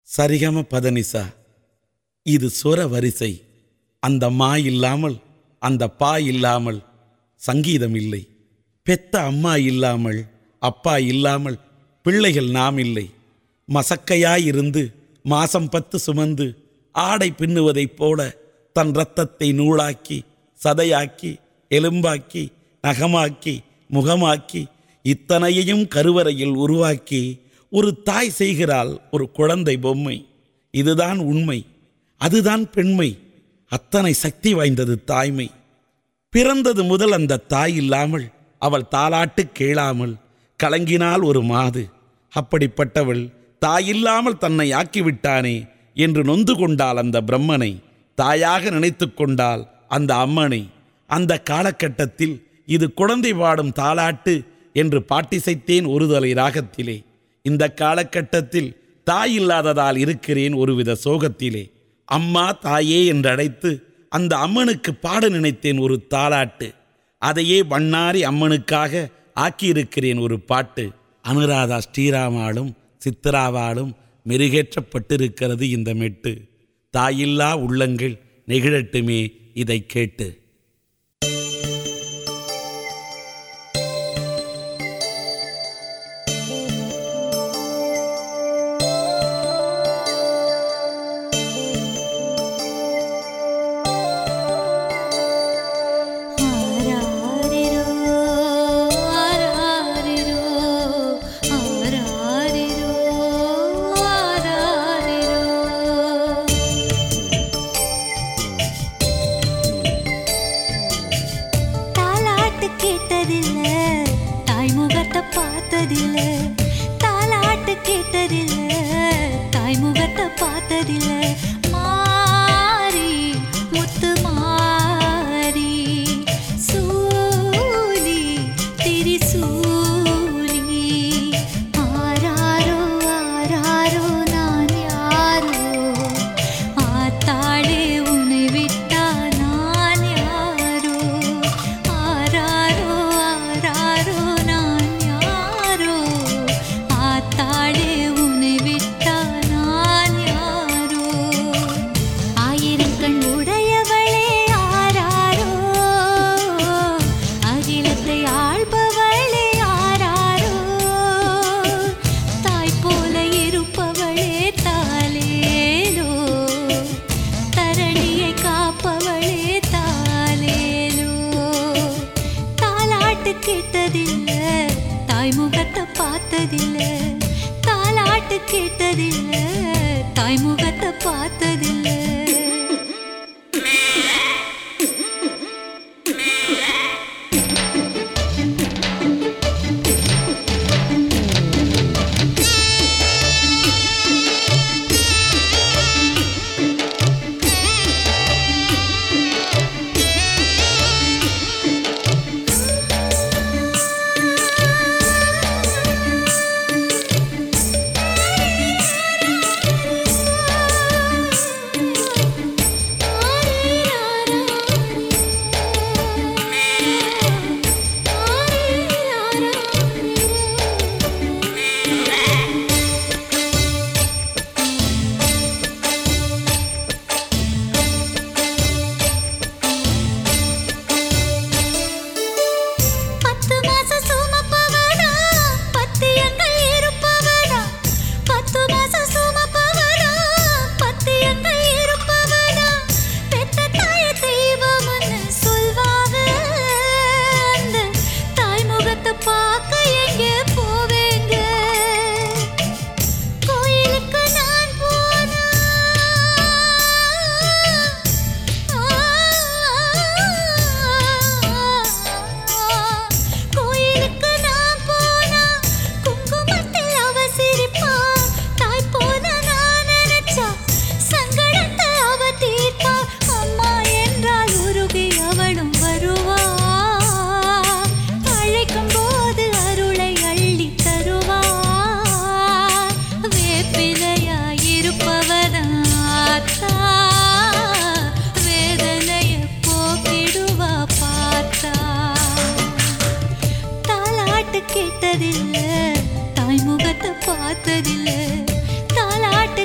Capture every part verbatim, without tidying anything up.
சரிகம பதனிசா. இது சொர வரிசை. அந்த மா இல்லாமல், அந்த பா இல்லாமல் சங்கீதம் இல்லை. பெத்த அம்மா இல்லாமல், அப்பா இல்லாமல் பிள்ளைகள் நாம் இல்லை. மசக்கையாயிருந்து மாசம் பத்து சுமந்து ஆடை பின்னுவதைப் போல தன் இரத்தத்தை நூலாக்கி, சதையாக்கி, எலும்பாக்கி, நகமாக்கி, முகமாக்கி, இத்தனையையும் கருவறையில் உருவாக்கி ஒரு தாய் செய்கிறாள் ஒரு குழந்தை பொம்மை. இதுதான் உண்மை, அதுதான் பெண்மை. அத்தனை சக்தி வாய்ந்தது தாய்மை. பிறந்தது முதல் அந்த தாய் இல்லாமல் அவள் தாலாட்டு கேளாமல் கலங்கினாள் ஒரு மாது. அப்படிப்பட்டவள் தாயில்லாமல் தன்னை ஆக்கிவிட்டானே என்று நொந்து கொண்டாள் அந்த பிரம்மனை. தாயாக நினைத்து கொண்டாள் அந்த அம்மனை. அந்த காலகட்டத்தில் இது குழந்தை பாடும் தாலாட்டு என்று பாட்டிசைத்தேன் ஒரு தலை ராகத்திலே. இந்த காலகட்டத்தில் தாய் இல்லாததால் இருக்கிறேன் ஒருவித சோகத்திலே. அம்மா தாயே என்றழைத்து அந்த அம்மனுக்கு பாட நினைத்தேன் ஒரு தாலாட்டு. அதையே வண்ணாரி அம்மனுக்காக ஆக்கியிருக்கிறேன் ஒரு பாட்டு. அனுராதா ஸ்ரீராமாலும் சித்திராவாலும் மெருகேற்றப்பட்டிருக்கிறது இந்த மெட்டு. தாயில்லா உள்ளங்கள் நெகிழட்டுமே இதை கேட்டு. கேட்டதில்ல தாய் முகத்தை பார்த்ததில்ல, தாலாட்டு கேட்டதில்ல தாய் முகத்தை பார்த்ததில்ல. மாறி முத்து மாறி சூலி திரிசூலி ஆராரோ ஆராரோ நான் யாரோ ஆத்தாளே உன்னை விட்டா நான் யாரோ ஆராரோ ஆராரோ நான் யாரோ ஆத்தாளே உன்னை விட்டா நான் யாரோ ஆயிரம் கண் உடையவளே ஆராரோ அகிலத்தை ஆள்பவளே ஆராரோ தாய் போல இருப்பவளே தாலேலோ தரணியை காப்பவளே தாலேலோ. தாலாட்டு கேட்டதில்ல தாய் முகத்தை பார்த்ததில்ல, தாலாட்டு கேட்டதில்ல தாய் முகத்தை பார்த்ததில்ல.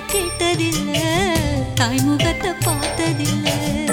கேட்டதில்ல தாய்முகத்தை பார்த்ததில்ல.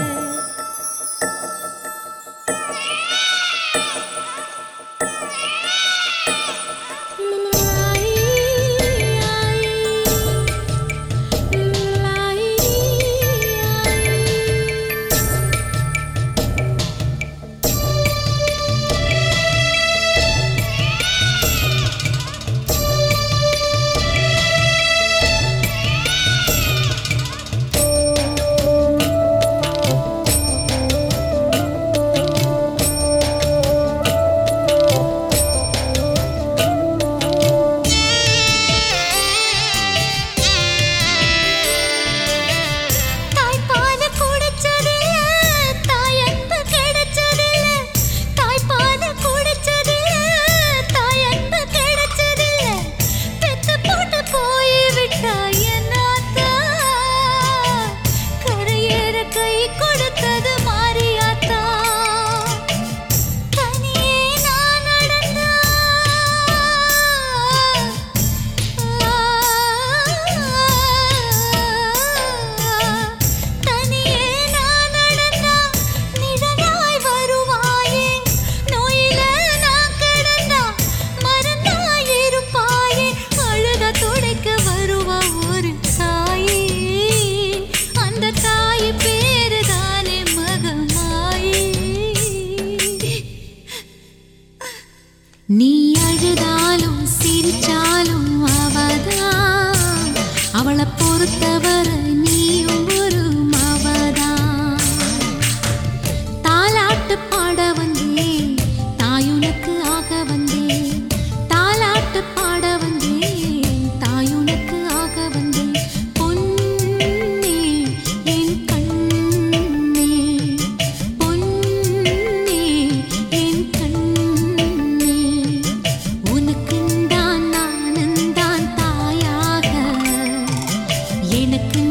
நீ அழுதாலும் சிரிச்சாலும் அவதான், அவளை பொறுத்தவரை நீயும் ஒரு மவதான். தாலாட்டு பாட வந்தேன் தாயுனக்கு ஆக வந்தேன், தாலாட்டு பாட வந்தேன் தாயுனக்கு ஆக வந்தேன். பொன்னே என் கண்ணே, பொன்னே என் கண்ணே, உனக்குந்தான் நானுந்தான் தாயாக, எனக்கு